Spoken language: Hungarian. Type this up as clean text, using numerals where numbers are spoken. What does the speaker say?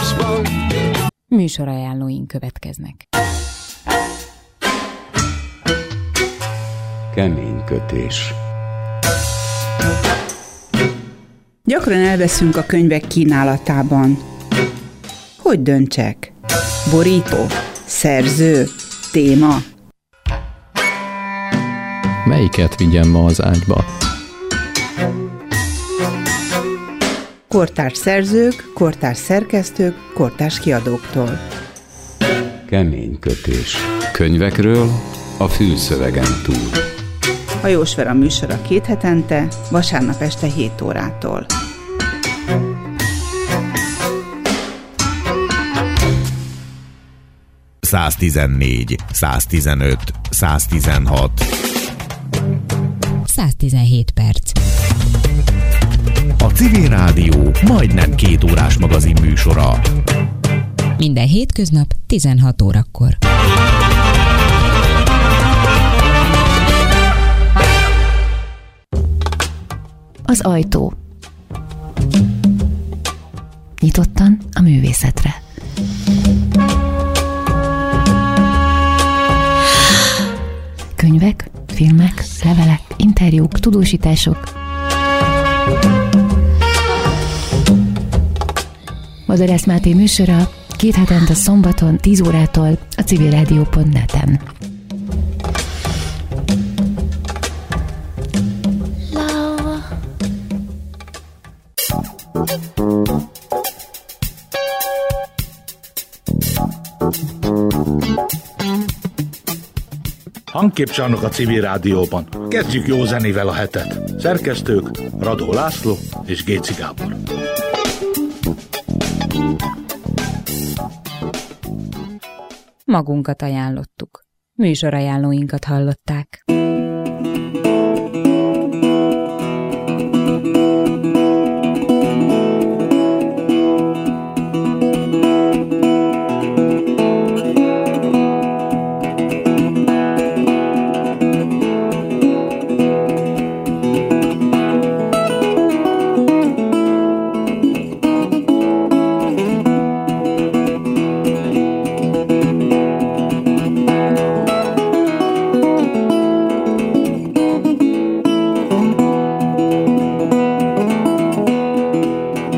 percban. Műsorajánlóink következnek. Kemény kötés. Gyakran elveszünk a könyvek kínálatában. Hogy döntsek? Borító? Szerző? Téma? Melyiket vigyem ma az ágyba? Kortárs szerzők, kortárs szerkesztők, kortárs kiadóktól. Kemény kötés. Könyvekről a fülszövegen túl. Hajós Vera műsora 2 hetente, vasárnap este 7 órától. ...114, 115, 116. 117 perc. A Civil Rádió majdnem 2 órás magazin műsora. Minden hétköznap 16 órakor. Az ajtó. Nyitottan a művészetre. Könyvek, filmek, levelek, interjúk, tudósítások. Bozorász Máté műsora 2 hetente szombaton 10 órától a civilradio.net-en. Hangképcsarnok a Civil Rádióban. Kezdjük jó zenével a hetet. Szerkesztők Radó László és Géci Gábor. Magunkat ajánlottuk. Műsorajánlóinkat hallották.